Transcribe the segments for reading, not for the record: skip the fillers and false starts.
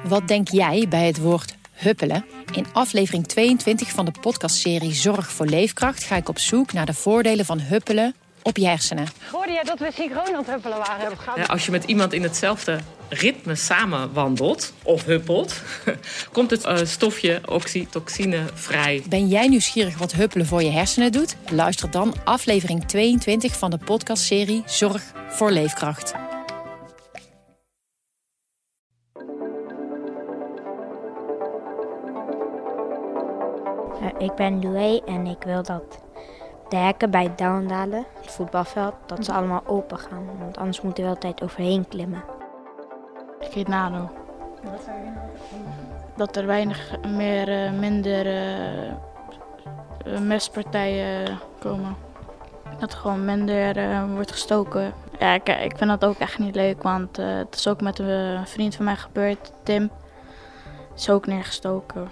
Wat denk jij bij het woord huppelen? In aflevering 22 van de podcastserie Zorg voor Leefkracht ga ik op zoek naar de voordelen van huppelen op je hersenen. Hoorde jij dat we synchroon aan het huppelen waren? Ja, als je met iemand in hetzelfde ritme samen wandelt of huppelt, komt het stofje oxytocine vrij. Ben jij nieuwsgierig wat huppelen voor je hersenen doet? Luister dan aflevering 22 van de podcastserie Zorg voor Leefkracht. Ik ben Loué en ik wil dat de hekken bij Douwendalen, het voetbalveld, dat ze allemaal open gaan. Want anders moeten we altijd overheen klimmen. Ik heet Nano. Wat zou je dat er minder mespartijen komen. Dat er gewoon minder wordt gestoken. Ja, ik vind dat ook echt niet leuk, want het is ook met een vriend van mij gebeurd, Tim. Is ook neergestoken.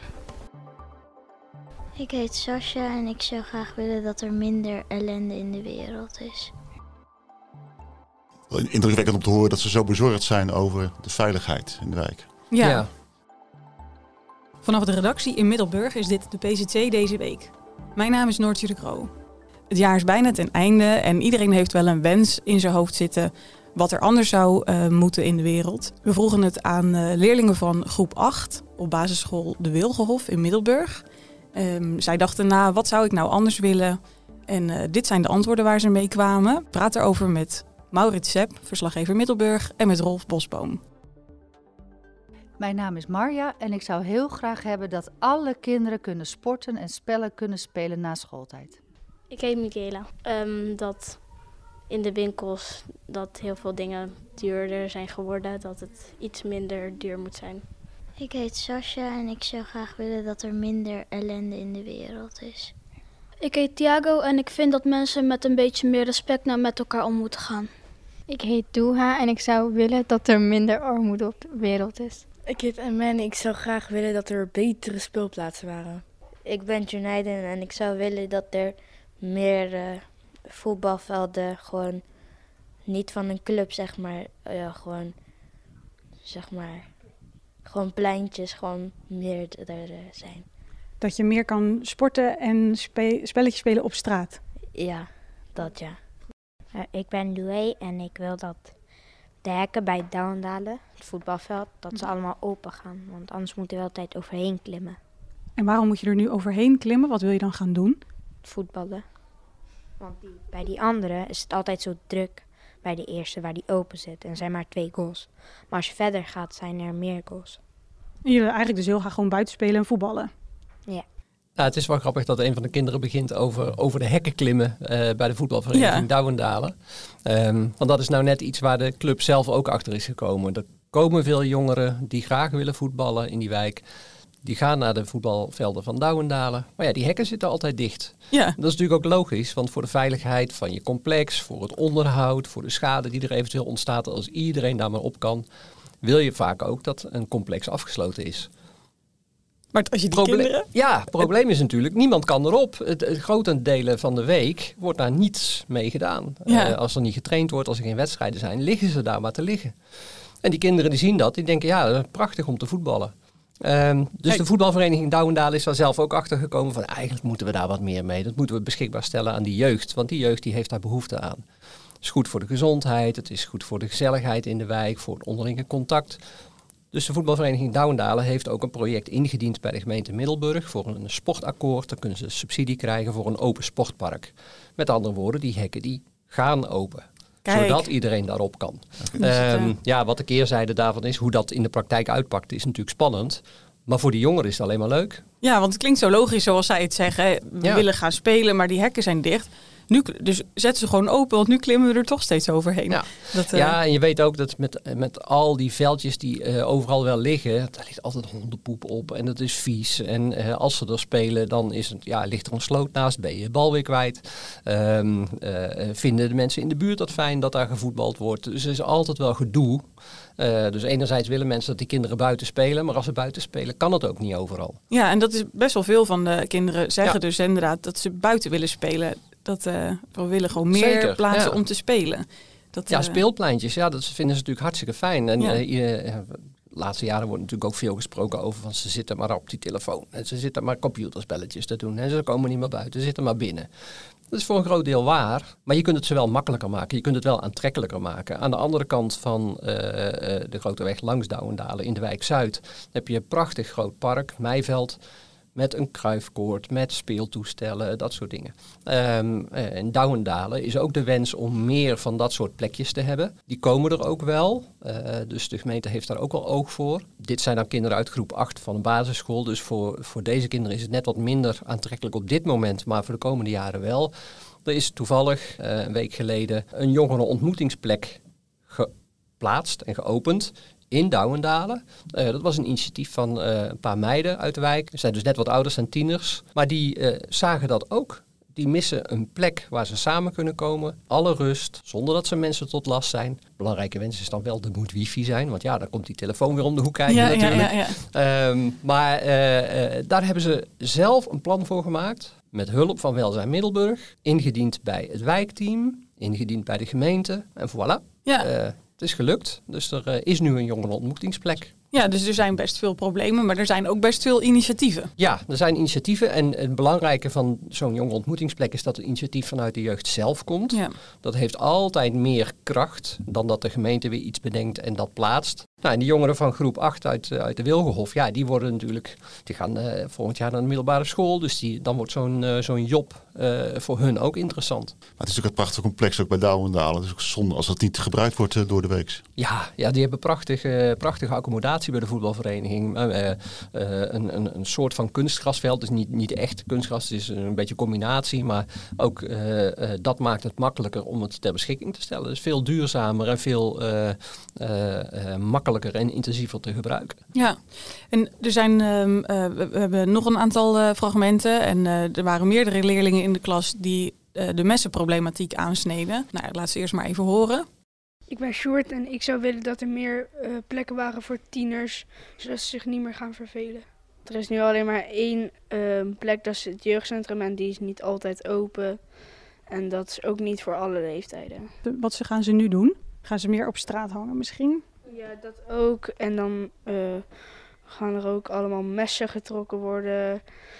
Ik heet Sascha en ik zou graag willen dat er minder ellende in de wereld is. Indrukwekkend om te horen dat ze zo bezorgd zijn over de veiligheid in de wijk. Ja. Vanaf de redactie in Middelburg is dit de PZC deze week. Mijn naam is Noortje de Croo. Het jaar is bijna ten einde en iedereen heeft wel een wens in zijn hoofd zitten wat er anders zou moeten in de wereld. We vroegen het aan leerlingen van groep 8 op basisschool De Wilgenhof in Middelburg. Zij dachten na, wat zou ik nou anders willen? En dit zijn de antwoorden waar ze mee kwamen. Ik praat erover met Maurits Sepp, verslaggever Middelburg, en met Rolf Bosboom. Mijn naam is Marja en ik zou heel graag hebben dat alle kinderen kunnen sporten en spellen kunnen spelen na schooltijd. Ik heet Michaela. Dat in de winkels dat heel veel dingen duurder zijn geworden, dat het iets minder duur moet zijn. Ik heet Sascha en ik zou graag willen dat er minder ellende in de wereld is. Ik heet Thiago en ik vind dat mensen met een beetje meer respect naar met elkaar om moeten gaan. Ik heet Doeha en ik zou willen dat er minder armoede op de wereld is. Ik heet Emma en ik zou graag willen dat er betere speelplaatsen waren. Ik ben Junaiden en ik zou willen dat er meer voetbalvelden gewoon niet van een club, gewoon pleintjes, gewoon meer er zijn. Dat je meer kan sporten en spelletjes spelen op straat. Ja, dat ja. Ik ben Loué en ik wil dat de hekken bij Douwendalen, het voetbalveld, dat ze allemaal open gaan. Want anders moeten we altijd overheen klimmen. En waarom moet je er nu overheen klimmen? Wat wil je dan gaan doen? Voetballen. Want bij die andere is het altijd zo druk bij de eerste waar die open zit. En er zijn maar 2 goals. Maar als je verder gaat, zijn er meer goals. En jullie eigenlijk dus heel graag gewoon buiten spelen en voetballen? Ja. Nou, het is wel grappig dat een van de kinderen begint over de hekken klimmen bij de voetbalvereniging Douwendalen. Want dat is nou net iets waar de club zelf ook achter is gekomen. Er komen veel jongeren die graag willen voetballen in die wijk. Die gaan naar de voetbalvelden van Douwendalen. Maar ja, die hekken zitten altijd dicht. Ja. Dat is natuurlijk ook logisch, want voor de veiligheid van je complex, voor het onderhoud, voor de schade die er eventueel ontstaat als iedereen daar maar op kan, wil je vaak ook dat een complex afgesloten is. Maar als je die kinderen... Ja, het probleem is natuurlijk, niemand kan erop. Het grote delen van de week wordt daar niets mee gedaan. Ja. Als er niet getraind wordt, als er geen wedstrijden zijn, liggen ze daar maar te liggen. En die kinderen die zien dat, die denken, ja, prachtig om te voetballen. Dus de voetbalvereniging Douwendalen is daar zelf ook achter gekomen van eigenlijk moeten we daar wat meer mee. Dat moeten we beschikbaar stellen aan die jeugd, want die jeugd die heeft daar behoefte aan. Het is goed voor de gezondheid, het is goed voor de gezelligheid in de wijk, voor het onderlinge contact. Dus de voetbalvereniging Douwendalen heeft ook een project ingediend bij de gemeente Middelburg voor een sportakkoord. Dan kunnen ze subsidie krijgen voor een open sportpark. Met andere woorden, die hekken die gaan open. Kijk. Zodat iedereen daarop kan. Wat de keerzijde daarvan is, hoe dat in de praktijk uitpakt, is natuurlijk spannend. Maar voor die jongeren is het alleen maar leuk. Ja, want het klinkt zo logisch zoals zij het zeggen. We willen gaan spelen, maar die hekken zijn dicht. Nu, dus zet ze gewoon open, want nu klimmen we er toch steeds overheen. Ja, en je weet ook dat met al die veldjes die overal wel liggen, daar ligt altijd hondenpoep op en dat is vies. En als ze er spelen, dan ligt er een sloot naast, ben je je bal weer kwijt. Vinden de mensen in de buurt dat fijn dat daar gevoetbald wordt. Dus er is altijd wel gedoe. Dus enerzijds willen mensen dat die kinderen buiten spelen, maar als ze buiten spelen kan het ook niet overal. Ja, en dat is best wel veel van de kinderen zeggen dus inderdaad dat ze buiten willen spelen. Dat we willen gewoon meer plaatsen om te spelen. Speelpleintjes, dat vinden ze natuurlijk hartstikke fijn. En De laatste jaren wordt natuurlijk ook veel gesproken over van ze zitten maar op die telefoon. En ze zitten maar computerspelletjes te doen. En ze komen niet meer buiten, ze zitten maar binnen. Dat is voor een groot deel waar, maar je kunt het ze wel makkelijker maken. Je kunt het wel aantrekkelijker maken. Aan de andere kant van de grote weg langs Douwendalen in de wijk Zuid heb je een prachtig groot park, Meiveld, met een kruifkoord, met speeltoestellen, dat soort dingen. In Douwendalen is ook de wens om meer van dat soort plekjes te hebben. Die komen er ook wel, dus de gemeente heeft daar ook wel oog voor. Dit zijn dan kinderen uit groep 8 van een basisschool, dus voor deze kinderen is het net wat minder aantrekkelijk op dit moment, maar voor de komende jaren wel. Er is toevallig een week geleden een jongerenontmoetingsplek geplaatst en geopend in Douwendalen. Dat was een initiatief van een paar meiden uit de wijk. Ze zijn dus net wat ouder, zijn tieners. Maar die zagen dat ook. Die missen een plek waar ze samen kunnen komen. Alle rust, zonder dat ze mensen tot last zijn. Belangrijke wens is dan wel, er moet wifi zijn. Want ja, dan komt die telefoon weer om de hoek kijken natuurlijk. Ja. Maar daar hebben ze zelf een plan voor gemaakt. Met hulp van Welzijn Middelburg. Ingediend bij het wijkteam. Ingediend bij de gemeente. En voilà. Ja. Het is gelukt, dus er is nu een jongerenontmoetingsplek. Ja, dus er zijn best veel problemen, maar er zijn ook best veel initiatieven. Ja, er zijn initiatieven en het belangrijke van zo'n jongerenontmoetingsplek is dat het initiatief vanuit de jeugd zelf komt. Ja. Dat heeft altijd meer kracht dan dat de gemeente weer iets bedenkt en dat plaatst. Nou, en die jongeren van groep 8 uit de Wilgenhof, ja, die worden natuurlijk, die gaan volgend jaar naar de middelbare school, dus dan wordt zo'n job voor hun ook interessant. Maar het is natuurlijk het prachtige complex ook bij Douwendalen. Het is ook zonde als dat niet gebruikt wordt door de week. Ja, die hebben prachtige accommodatie bij de voetbalvereniging. Een soort van kunstgrasveld. Het is niet echt kunstgras, het is een beetje combinatie. Maar ook dat maakt het makkelijker om het ter beschikking te stellen. Het is veel duurzamer en veel makkelijker en intensiever te gebruiken. Ja, en er zijn, we hebben nog een aantal fragmenten. En er waren meerdere leerlingen in de klas die de messenproblematiek aansneden. Nou, laat ze eerst maar even horen. Ik ben Sjoerd en ik zou willen dat er meer plekken waren voor tieners, zodat ze zich niet meer gaan vervelen. Er is nu alleen maar één plek, dat is het jeugdcentrum en die is niet altijd open. En dat is ook niet voor alle leeftijden. Wat gaan ze nu doen? Gaan ze meer op straat hangen misschien? Ja, dat ook. En dan gaan er ook allemaal messen getrokken worden.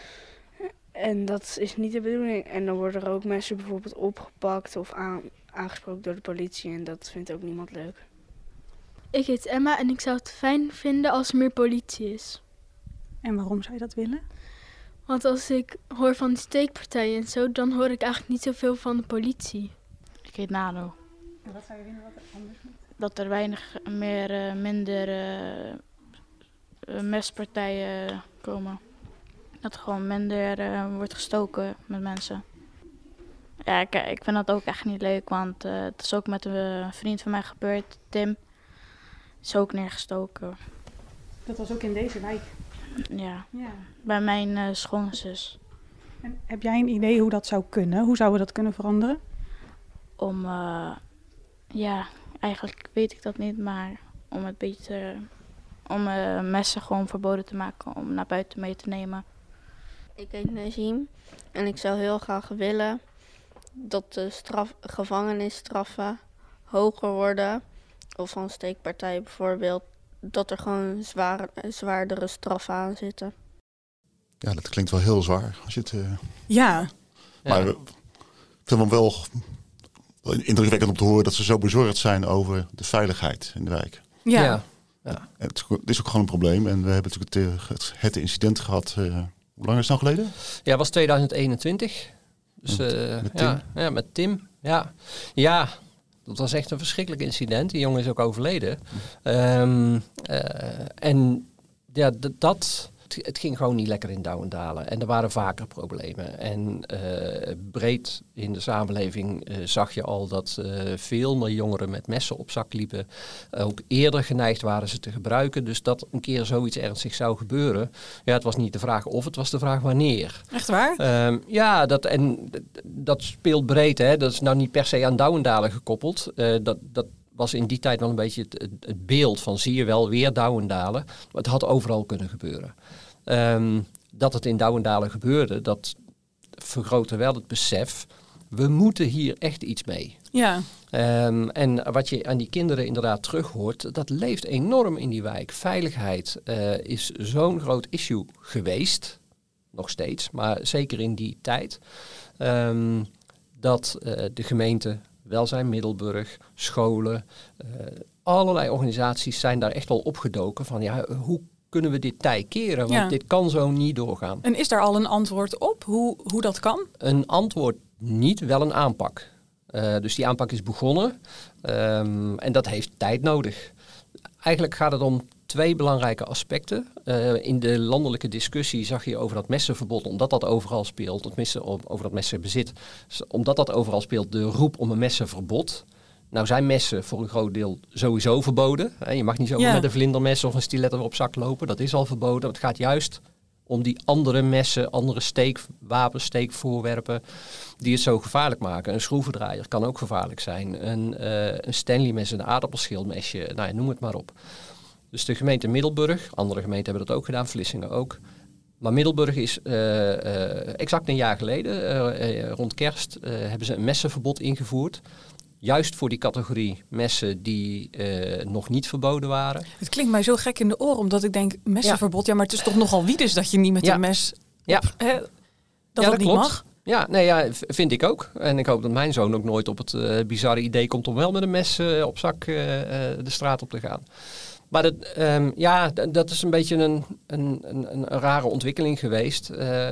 En dat is niet de bedoeling. En dan worden er ook mensen bijvoorbeeld opgepakt of aangesproken door de politie. En dat vindt ook niemand leuk. Ik heet Emma en ik zou het fijn vinden als er meer politie is. En waarom zou je dat willen? Want als ik hoor van die steekpartijen en zo, dan hoor ik eigenlijk niet zoveel van de politie. Ik heet Nano. En wat zou je willen wat er anders moet? Dat er minder mespartijen komen. Dat er gewoon minder wordt gestoken met mensen. Ja, ik vind dat ook echt niet leuk, want het is ook met een vriend van mij gebeurd, Tim. Is ook neergestoken. Dat was ook in deze wijk? Ja. Bij mijn schoonzus. En heb jij een idee hoe dat zou kunnen? Hoe zouden we dat kunnen veranderen? Eigenlijk weet ik dat niet, maar om messen gewoon verboden te maken om naar buiten mee te nemen. Ik heet Najim en ik zou heel graag willen dat de gevangenisstraffen hoger worden. Of van steekpartijen bijvoorbeeld, dat er gewoon zwaardere straffen aan zitten. Ja, dat klinkt wel heel zwaar. Als je het, Ja. Maar ik vind het wel indrukwekkend om te horen dat ze zo bezorgd zijn over de veiligheid in de wijk. Ja. Het is ook gewoon een probleem. En we hebben natuurlijk het incident gehad. Hoe lang is het nou geleden? Ja, het was 2021. Dus, met Tim? Ja, met Tim. Ja, dat was echt een verschrikkelijk incident. Die jongen is ook overleden. En ja, het ging gewoon niet lekker in Douwendalen. En er waren vaker problemen. En breed in de samenleving zag je al dat veel meer jongeren met messen op zak liepen. Ook eerder geneigd waren ze te gebruiken. Dus dat een keer zoiets ernstigs zou gebeuren. Ja, het was niet de vraag of, het was de vraag wanneer. Echt waar? Dat speelt breed. Hè. Dat is nou niet per se aan Douwendalen gekoppeld. Dat was in die tijd wel een beetje het beeld van zie je wel weer Douwendalen. Maar het had overal kunnen gebeuren. Dat het in Douwendalen gebeurde, dat vergrootte wel het besef we moeten hier echt iets mee. Ja. En wat je aan die kinderen inderdaad terug hoort, dat leeft enorm in die wijk. Veiligheid is zo'n groot issue geweest, nog steeds, maar zeker in die tijd, dat de gemeente, Welzijn Middelburg, scholen, allerlei organisaties zijn daar echt wel opgedoken van hoe kunnen we dit tij keren? Want dit kan zo niet doorgaan. En is daar al een antwoord op hoe dat kan? Een antwoord niet, wel een aanpak. Dus die aanpak is begonnen en dat heeft tijd nodig. Eigenlijk gaat het om 2 belangrijke aspecten. In de landelijke discussie zag je over dat messenverbod, omdat dat overal speelt, over dat messenbezit, omdat dat overal speelt, de roep om een messenverbod. Nou zijn messen voor een groot deel sowieso verboden. Je mag niet zomaar met een vlindermes of een stiletto op zak lopen. Dat is al verboden. Het gaat juist om die andere messen, andere steekwapens, steekvoorwerpen die het zo gevaarlijk maken. Een schroevendraaier kan ook gevaarlijk zijn. Een Stanley mes, een aardappelschilmesje, noem het maar op. Dus de gemeente Middelburg, andere gemeenten hebben dat ook gedaan, Vlissingen ook. Maar Middelburg is exact een jaar geleden, rond kerst, hebben ze een messenverbod ingevoerd. Juist voor die categorie messen die nog niet verboden waren. Het klinkt mij zo gek in de oren, omdat ik denk, messenverbod, maar het is toch nogal wiedes dat je niet met een mes... dat niet klopt. mag? Ja, vind ik ook. En ik hoop dat mijn zoon ook nooit op het bizarre idee komt om wel met een mes op zak de straat op te gaan. Maar dat is een beetje een rare ontwikkeling geweest.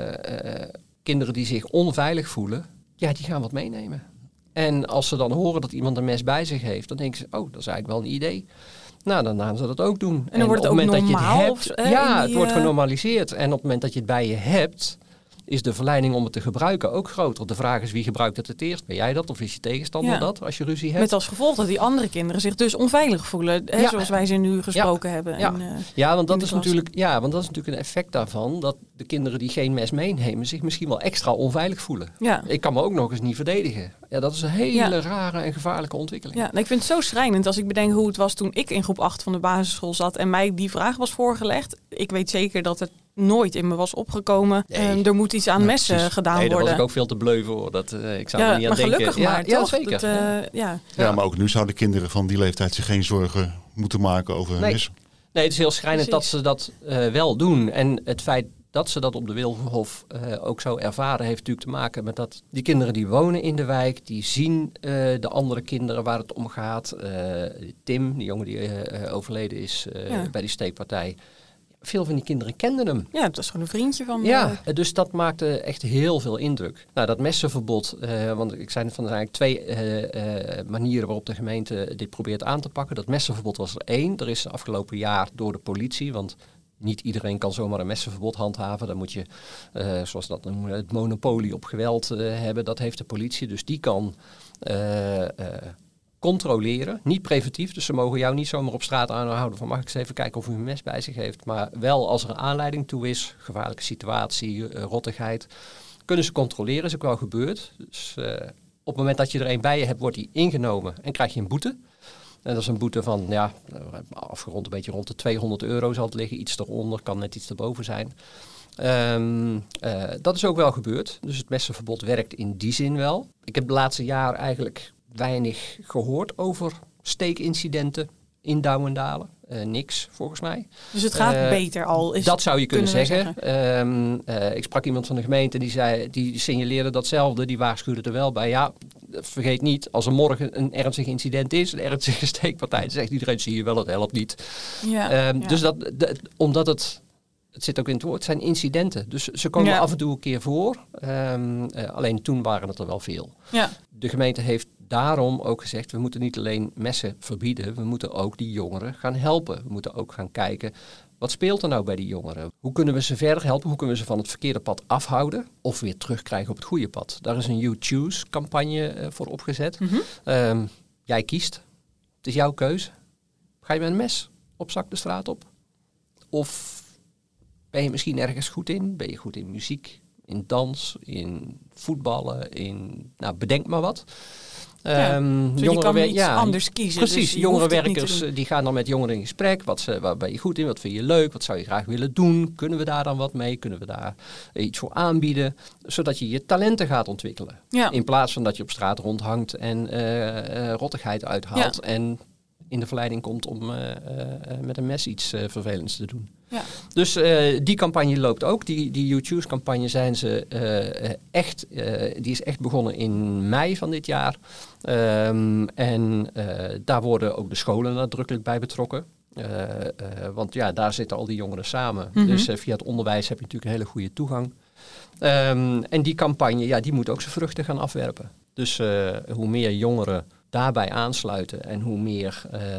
Kinderen die zich onveilig voelen, die gaan wat meenemen. En als ze dan horen dat iemand een mes bij zich heeft, dan denken ze, dat is eigenlijk wel een idee. Nou, dan gaan ze dat ook doen. En dan wordt het ook normaal? Dat je het hebt, het wordt genormaliseerd. En op het moment dat je het bij je hebt, is de verleiding om het te gebruiken ook groter. De vraag is, wie gebruikt het eerst? Ben jij dat of is je tegenstander dat, als je ruzie hebt? Met als gevolg dat die andere kinderen zich dus onveilig voelen, zoals wij ze nu gesproken hebben. Ja, want dat is natuurlijk een effect daarvan, dat de kinderen die geen mes meenemen zich misschien wel extra onveilig voelen. Ja. Ik kan me ook nog eens niet verdedigen. Ja, dat is een hele rare en gevaarlijke ontwikkeling. Ja, ik vind het zo schrijnend als ik bedenk hoe het was toen ik in groep 8 van de basisschool zat en mij die vraag was voorgelegd. Ik weet zeker dat het nooit in me was opgekomen. Nee. Er moet iets aan messen gedaan worden. Daar was ik ook veel te bleu voor. Ik zou er niet aan denken. Gelukkig maar, toch? Zeker. Maar ook nu zouden kinderen van die leeftijd zich geen zorgen moeten maken over messen. Nee, het is heel schrijnend dat ze dat wel doen. En het feit dat ze dat op de Wilgenhof ook zo ervaren, heeft natuurlijk te maken met dat die kinderen die wonen in de wijk, die zien de andere kinderen waar het om gaat. Tim, die jongen die overleden is bij die steekpartij. Veel van die kinderen kenden hem. Ja, dat is gewoon een vriendje van... Dus dat maakte echt heel veel indruk. Nou, dat messenverbod, want ik zei het van, er zijn eigenlijk 2 manieren waarop de gemeente dit probeert aan te pakken. Dat messenverbod was er 1. Er is afgelopen jaar door de politie, want niet iedereen kan zomaar een messenverbod handhaven. Dan moet je, zoals dat noemen, het monopolie op geweld hebben. Dat heeft de politie, dus die kan controleren. Niet preventief, dus ze mogen jou niet zomaar op straat aanhouden van mag ik eens even kijken of u een mes bij zich heeft. Maar wel als er een aanleiding toe is, gevaarlijke situatie, rottigheid, kunnen ze controleren. Is ook wel gebeurd. Dus op het moment dat je er een bij je hebt, wordt die ingenomen en krijg je een boete. En dat is een boete van, afgerond een beetje rond de €200 zal het liggen. Iets eronder, kan net iets erboven zijn. Dat is ook wel gebeurd. Dus het messenverbod werkt in die zin wel. Ik heb de laatste jaar eigenlijk weinig gehoord over steekincidenten in Douwendalen. Niks, volgens mij. Dus het gaat beter al? Dat zou je kunnen zeggen. Ik sprak iemand van de gemeente die signaleerde datzelfde. Die waarschuwde er wel bij. Ja, vergeet niet, als er morgen een ernstig incident is, een ernstige steekpartij, dan zegt iedereen, zie je wel, het helpt niet. Dus omdat het zit ook in het woord, het zijn incidenten. Dus ze komen af en toe een keer voor. Alleen toen waren het er wel veel. Ja. De gemeente heeft daarom ook gezegd, we moeten niet alleen messen verbieden, we moeten ook die jongeren gaan helpen. We moeten ook gaan kijken, wat speelt er nou bij die jongeren? Hoe kunnen we ze verder helpen? Hoe kunnen we ze van het verkeerde pad afhouden? Of weer terugkrijgen op het goede pad? Daar is een You Choose campagne voor opgezet. Mm-hmm. Jij kiest. Het is jouw keuze. Ga je met een mes op zak de straat op? Of ben je misschien ergens goed in? Ben je goed in muziek, in dans, in voetballen, bedenk maar wat. Je kan iets anders kiezen. Precies, dus jongerenwerkers die gaan dan met jongeren in gesprek. Waar ben je goed in? Wat vind je leuk? Wat zou je graag willen doen? Kunnen we daar dan wat mee? Kunnen we daar iets voor aanbieden? Zodat je je talenten gaat ontwikkelen. Ja. In plaats van dat je op straat rondhangt en rottigheid uithaalt. Ja. En in de verleiding komt om met een mes iets vervelends te doen. Ja. Dus die campagne loopt ook. Die You Choose campagne die is echt begonnen in mei van dit jaar. Daar worden ook de scholen nadrukkelijk bij betrokken. Want ja, daar zitten al die jongeren samen. Mm-hmm. Dus via het onderwijs heb je natuurlijk een hele goede toegang. En die campagne, die moet ook zijn vruchten gaan afwerpen. Dus hoe meer jongeren daarbij aansluiten en hoe meer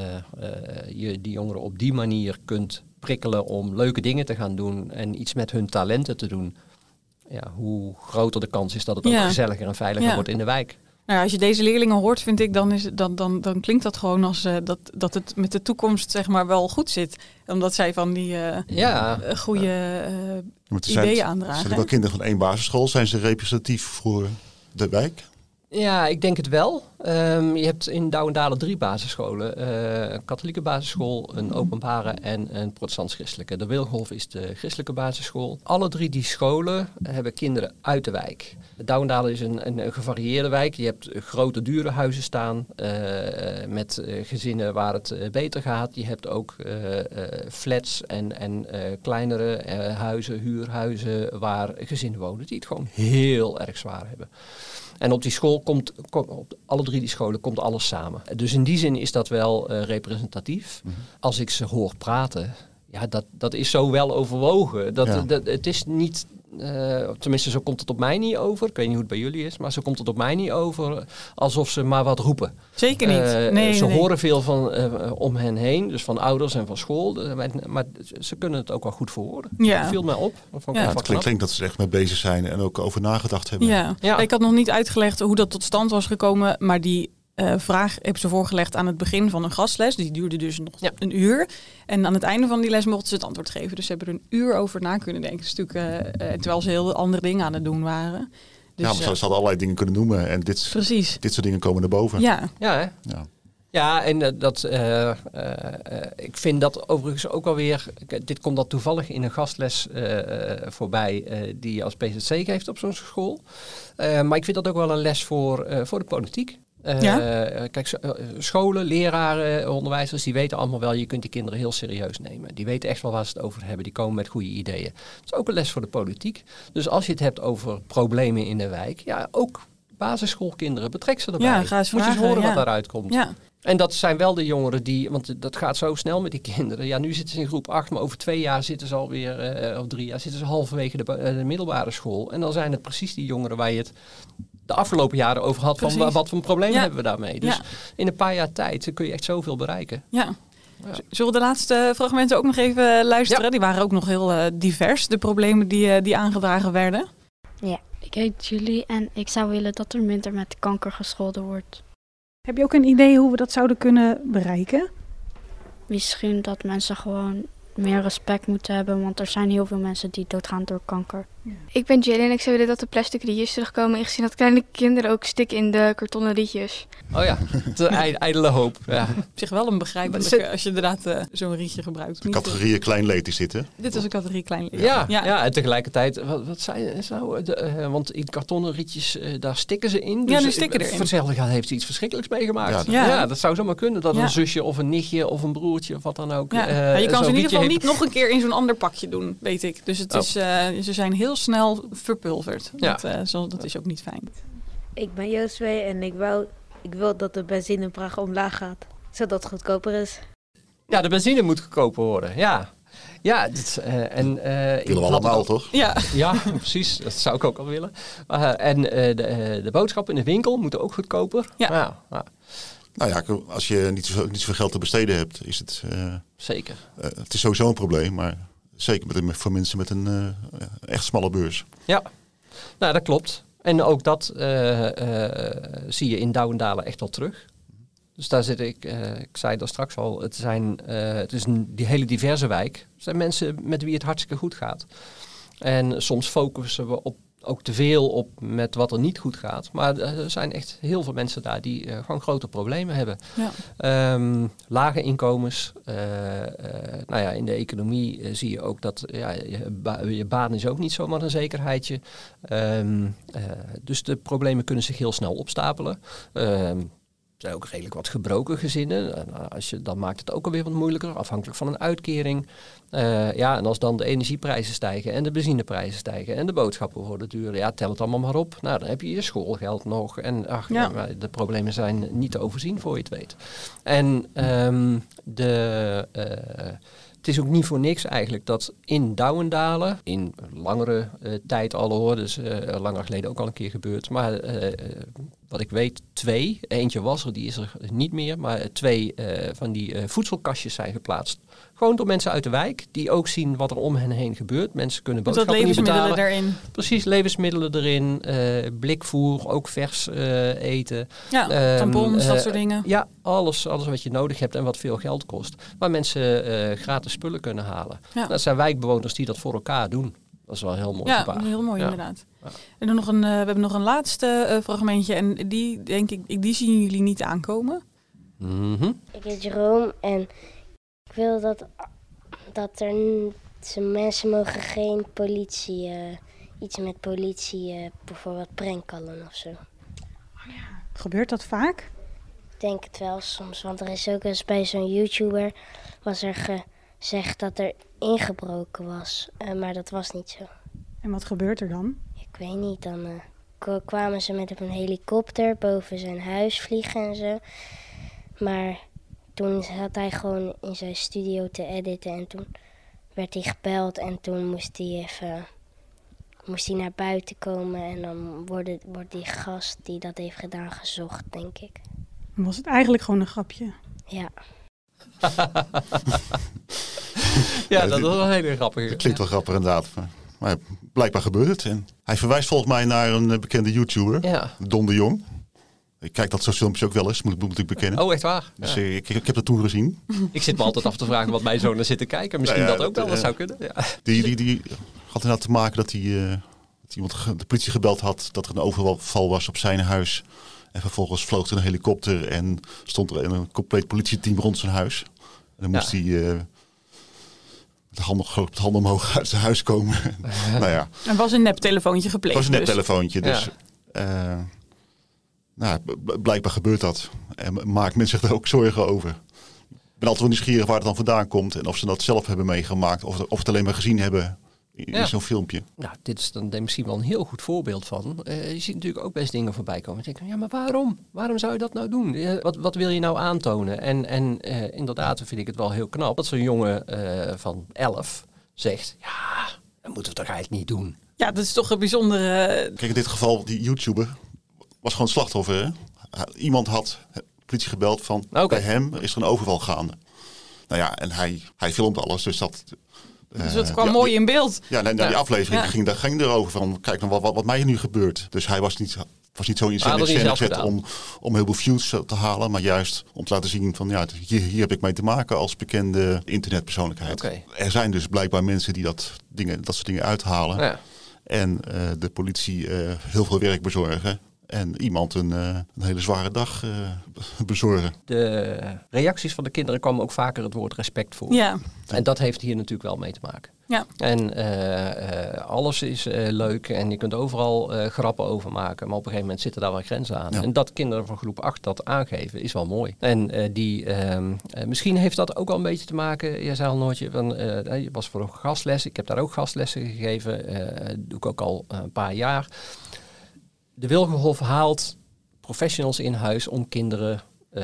je die jongeren op die manier kunt prikkelen om leuke dingen te gaan doen en iets met hun talenten te doen, hoe groter de kans is dat het ook gezelliger en veiliger wordt in de wijk. Nou, als je deze leerlingen hoort, vind ik, dan klinkt dat gewoon als dat het met de toekomst zeg maar wel goed zit. Omdat zij van die goede ideeën aandragen. Zijn er wel kinderen van 1 basisschool? Zijn ze representatief voor de wijk? Ja, ik denk het wel. Je hebt in Douwendalen 3 basisscholen. Een katholieke basisschool, een openbare en een protestants-christelijke. De Wilgolf is de christelijke basisschool. Alle 3 die scholen hebben kinderen uit de wijk. Douwendalen is een gevarieerde wijk. Je hebt grote dure huizen staan met gezinnen waar het beter gaat. Je hebt ook flats en kleinere huizen, huurhuizen waar gezinnen wonen die het gewoon heel erg zwaar hebben. En op die school op alle 3 die scholen komt alles samen. Dus in die zin is dat wel representatief. Mm-hmm. Als ik ze hoor praten, dat is zo wel overwogen. Het is niet, tenminste zo komt het op mij niet over. Ik weet niet hoe het bij jullie is, maar zo komt het op mij niet over alsof ze maar wat roepen. Zeker niet. Ze horen veel van om hen heen, dus van ouders en van school. Maar ze kunnen het ook wel goed verwoorden. Ja. Dat viel mij op. Het klinkt dat ze er echt mee bezig zijn en ook over nagedacht hebben. Ja. Ik had nog niet uitgelegd hoe dat tot stand was gekomen, maar die vraag heb ze voorgelegd aan het begin van een gastles. Die duurde dus nog een uur. En aan het einde van die les mochten ze het antwoord geven. Dus ze hebben er een uur over na kunnen denken. Dus natuurlijk, terwijl ze heel andere dingen aan het doen waren. Dus, maar ze hadden allerlei dingen kunnen noemen. En dit soort dingen komen naar boven. Ja, hè? Ja, en ik vind dat overigens ook wel weer. Dit komt dat toevallig in een gastles voorbij die je als PZC geeft op zo'n school. Maar ik vind dat ook wel een les voor de politiek. Kijk, scholen, leraren, onderwijzers, die weten allemaal wel, je kunt die kinderen heel serieus nemen. Die weten echt wel waar ze het over hebben. Die komen met goede ideeën. Dat is ook een les voor de politiek. Dus als je het hebt over problemen in de wijk, ook basisschoolkinderen, betrek ze erbij. Ja, ga eens vragen, moet je eens horen wat daaruit komt. Ja. En dat zijn wel de jongeren die, want dat gaat zo snel met die kinderen. Ja, nu zitten ze in groep 8, maar over 2 jaar zitten ze alweer, of 3 jaar, zitten ze halverwege de middelbare school. En dan zijn het precies die jongeren waar je het de afgelopen jaren over had, van wat voor problemen hebben we daarmee. Dus in een paar jaar tijd kun je echt zoveel bereiken. Ja. Zullen we de laatste fragmenten ook nog even luisteren? Ja. Die waren ook nog heel divers, de problemen die aangedragen werden. Ja, ik heet Julie en ik zou willen dat er minder met kanker gescholden wordt. Heb je ook een idee hoe we dat zouden kunnen bereiken? Misschien dat mensen gewoon meer respect moeten hebben, want er zijn heel veel mensen die doodgaan door kanker. Ja. Ik ben Jill en ik zou willen dat de plastic rietjes terugkomen. Ik zie dat kleine kinderen ook stikken in de kartonnen rietjes. Oh ja, de ijdele hoop. Ja. Op zich wel een begrijpelijke als je inderdaad zo'n rietje gebruikt. De categorieën klein leed is dit, hè? Dit is een categorie klein leed. Ja, en tegelijkertijd, wat zei je nou? Want in kartonnen rietjes, daar stikken ze in. Dus die stikken erin. Voor hetzelfde gaat heeft ze iets verschrikkelijks meegemaakt. Ja, dat zou zomaar kunnen. Dat een zusje of een nichtje of een broertje of wat dan ook. Ja. Je kan ze in ieder geval niet nog een keer in zo'n ander pakje doen, weet ik. Dus het is, ze zijn heel snel verpulverd. Ja. Dat is ook niet fijn. Ik ben Josue en ik wil dat de benzine in Praag omlaag gaat, zodat het goedkoper is. Ja, de benzine moet goedkoper worden, ja. Ja, willen we allemaal, toch? Ja, precies. Dat zou ik ook al willen. En de boodschappen in de winkel moeten ook goedkoper. Ja. Nou ja, als je niet zoveel geld te besteden hebt, is het... Zeker. Het is sowieso een probleem, maar zeker voor mensen met een echt smalle beurs. Ja, nou dat klopt. En ook dat zie je in Douwendalen echt wel terug. Dus daar zit ik zei dat straks al, het is die hele diverse wijk. Het zijn mensen met wie het hartstikke goed gaat. En soms focussen we op ook te veel op met wat er niet goed gaat. Maar er zijn echt heel veel mensen daar die gewoon grote problemen hebben. Ja. Lage inkomens. In de economie zie je ook dat je baan is ook niet zomaar een zekerheidje. Dus de problemen kunnen zich heel snel opstapelen. Er zijn ook redelijk wat gebroken gezinnen. Dan maakt het ook alweer wat moeilijker, afhankelijk van een uitkering. En als dan de energieprijzen stijgen en de benzineprijzen stijgen en de boodschappen worden duurder, tel het allemaal maar op. Nou, dan heb je je schoolgeld nog. En de problemen zijn niet te overzien voor je het weet. En het is ook niet voor niks eigenlijk dat in Douwendalen, in langere tijd al hoor, dus langer geleden ook al een keer gebeurd, maar wat ik weet 2, eentje was er, die is er niet meer, maar 2 van die voedselkastjes zijn geplaatst. Gewoon door mensen uit de wijk, die ook zien wat er om hen heen gebeurt. Mensen kunnen boodschappen niet betalen. Levensmiddelen erin. Precies, levensmiddelen erin, blikvoer, ook vers eten. Ja, tampons, dat soort dingen. Ja, alles wat je nodig hebt en wat veel geld kost. Waar mensen gratis spullen kunnen halen. Ja. Dat zijn wijkbewoners die dat voor elkaar doen. Dat is wel heel mooi. Ja, heel mooi inderdaad. Ja. En dan we hebben nog een laatste fragmentje. En die, denk ik, die zien jullie niet aankomen. Mm-hmm. Ik heet Jerome en ik wil dat er mensen mogen geen politie, iets met politie, bijvoorbeeld prankallen of zo. Gebeurt dat vaak? Ik denk het wel soms, want er is ook eens bij zo'n YouTuber was er gezegd dat er ingebroken was, maar dat was niet zo. En wat gebeurt er dan? Ik weet niet, dan kwamen ze met een helikopter boven zijn huis vliegen en zo. Maar toen zat hij gewoon in zijn studio te editen en toen werd hij gebeld en toen moest hij naar buiten komen en dan wordt die gast die dat heeft gedaan gezocht, denk ik. Was het eigenlijk gewoon een grapje? Ja. Ja, dat was wel een hele grappige. Dat klinkt wel grappig inderdaad. Maar blijkbaar gebeurt het. En hij verwijst volgens mij naar een bekende YouTuber, Don de Jong. Ik kijk dat soort filmpjes ook wel eens, moet ik bekennen. Oh, echt waar? Dus ik heb dat toen gezien. Ik zit me altijd af te vragen wat mijn zoon er zit te kijken. Misschien dat ook wel, dat zou kunnen. Ja. Die had inderdaad te maken dat iemand de politie gebeld had dat er een overval was op zijn huis. En vervolgens vloog er een helikopter en stond er een compleet politieteam rond zijn huis. En dan moest hij met de handen omhoog uit zijn huis komen. Nou ja. Er was een neptelefoontje gepleegd. Het was een neptelefoontje, dus... blijkbaar gebeurt dat. En maakt mensen zich er ook zorgen over. Ik ben altijd wel nieuwsgierig waar het dan vandaan komt. En of ze dat zelf hebben meegemaakt. Of het alleen maar gezien hebben in zo'n filmpje. Nou, dit is dan misschien wel een heel goed voorbeeld van. Je ziet natuurlijk ook best dingen voorbij komen. Ik denk, ja, maar waarom? Waarom zou je dat nou doen? Wat wil je nou aantonen? En inderdaad vind ik het wel heel knap dat zo'n jongen van 11 zegt... Ja, dat moeten we toch eigenlijk niet doen. Ja, dat is toch een bijzondere... Kijk, in dit geval, die YouTuber was gewoon slachtoffer. Hè? Iemand had de politie gebeld van... Bij hem is er een overval gaande. Nou ja, en hij filmt alles, dus dat... Dus het kwam mooi in beeld. Ja, die aflevering ging erover van... Kijk dan wat mij nu gebeurt. Dus hij was niet zo in scène gezet om heel veel views te halen. Maar juist om te laten zien van... Ja, hier heb ik mee te maken als bekende internetpersoonlijkheid. Okay. Er zijn dus blijkbaar mensen die dat soort dingen uithalen. Ja. En de politie heel veel werk bezorgen. En iemand een hele zware dag bezorgen. De reacties van de kinderen kwamen ook vaker het woord respect voor. Ja. En dat heeft hier natuurlijk wel mee te maken. Ja. En alles is leuk en je kunt overal grappen over maken. Maar op een gegeven moment zitten daar wel grenzen aan. Ja. En dat kinderen van groep 8 dat aangeven is wel mooi. En misschien heeft dat ook al een beetje te maken. Je zei al Noortje, je was voor een gastles. Ik heb daar ook gastlessen gegeven. Doe ik ook al een paar jaar. De Wilgenhof haalt professionals in huis om kinderen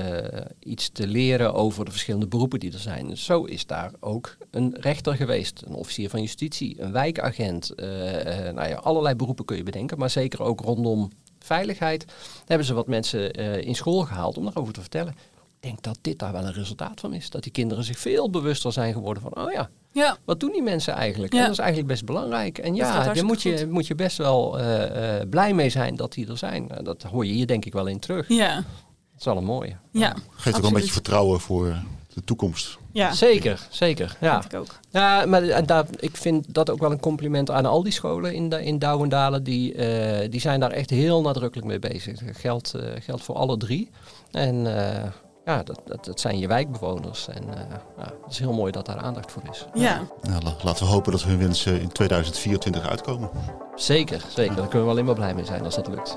iets te leren over de verschillende beroepen die er zijn. Dus zo is daar ook een rechter geweest, een officier van justitie, een wijkagent. Allerlei beroepen kun je bedenken, maar zeker ook rondom veiligheid. Daar hebben ze wat mensen in school gehaald om daarover te vertellen. Ik denk dat dit daar wel een resultaat van is. Dat die kinderen zich veel bewuster zijn geworden van, wat doen die mensen eigenlijk? Ja. En dat is eigenlijk best belangrijk. En daar moet je best wel blij mee zijn dat die er zijn. Dat hoor je hier denk ik wel in terug. Ja. Dat is wel een mooie. Ja, geeft ook wel een beetje vertrouwen voor de toekomst. Ja. Zeker. Ja. Dat ik ook. Ja, maar ik vind dat ook wel een compliment aan al die scholen in Douwendalen. Die zijn daar echt heel nadrukkelijk mee bezig. Dat geldt voor alle 3. En dat zijn je wijkbewoners. En het is heel mooi dat daar aandacht voor is. Ja. Laten we hopen dat hun wensen in 2024 uitkomen. Zeker. Daar kunnen we alleen maar blij mee zijn als dat lukt.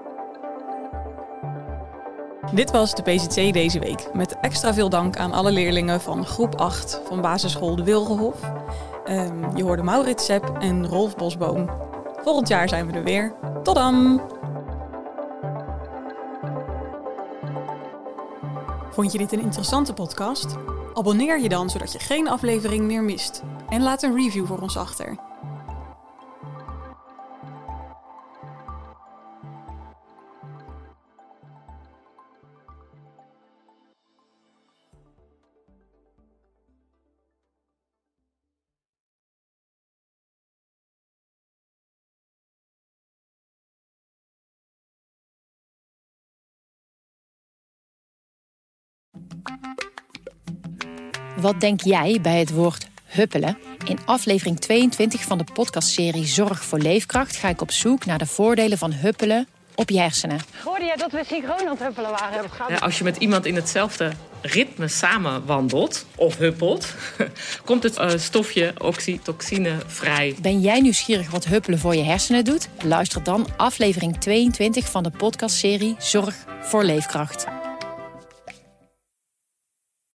Dit was de PZC deze week. Met extra veel dank aan alle leerlingen van groep 8 van basisschool De Wilgenhof. Je hoorde Maurits Sepp en Rolf Bosboom. Volgend jaar zijn we er weer. Tot dan! Vond je dit een interessante podcast? Abonneer je dan, zodat je geen aflevering meer mist. En laat een review voor ons achter. Wat denk jij bij het woord huppelen? In aflevering 22 van de podcastserie Zorg voor Leefkracht ga ik op zoek naar de voordelen van huppelen op je hersenen. Hoorde jij dat we synchroon aan het huppelen waren? Ja, als je met iemand in hetzelfde ritme samen wandelt of huppelt, komt het stofje oxytocine vrij. Ben jij nieuwsgierig wat huppelen voor je hersenen doet? Luister dan aflevering 22 van de podcastserie Zorg voor Leefkracht.